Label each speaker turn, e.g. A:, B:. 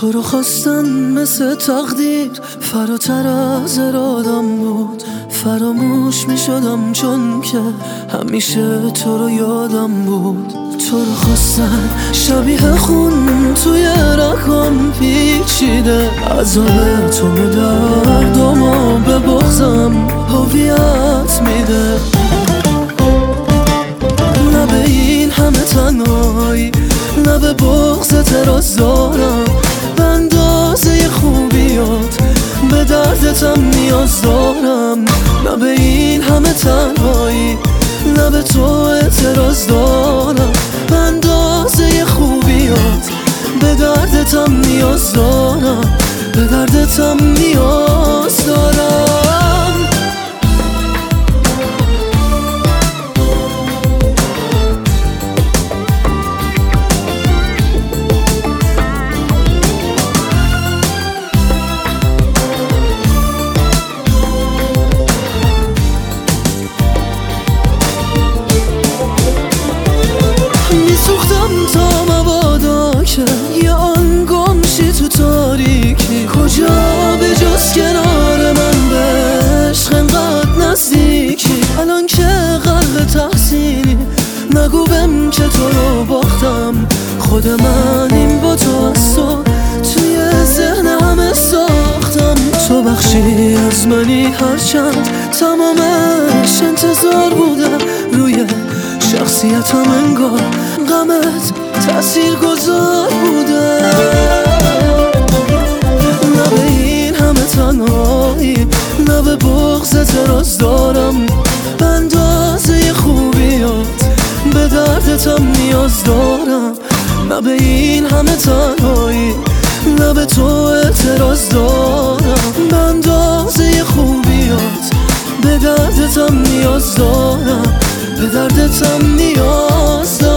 A: تو رو خواستن مثل تقدیر فراتر از ارادم بود. فراموش می شدم چون که همیشه تو رو یادم بود. تو رو خواستن شبیه خون توی رگام پیچیده. عذاب تو به دردم و به بغضم هویت میده. نه به این همه تنهایی، نه به بغض تراز دارم. به اندازه خوبیات به دردتم نیاز دارم. نه به این همه تنهایی، نه به تو اعتراض دارم. به اندازه خوبیات به دردتم نیاز دارم. به دردتم نیاز دارم. میسوختم تا مبادا که یه آن گمشی تو تاریکی. کجا به جز کنار من به عشق انقدر نزدیکی. الان که غرق تحسینی نگو بهم که تو رو باختم. خود من با تو از تو توی ذهن همه ساختم. تو بخشی از منی هرچند تمامش انتظار بوده. روی شخصیتم انگار غمت تأثیر گذار بوده. نه به این همه تنهایی، نه به بغض اعتراض دارم. به اندازه خوبیات به دردتم نیاز دارم. نه به این همه تنهایی، نه به تو اعتراض دارم. به اندازه خوبیات به دردتم نیاز دارم. به دردتم نیاز دارم.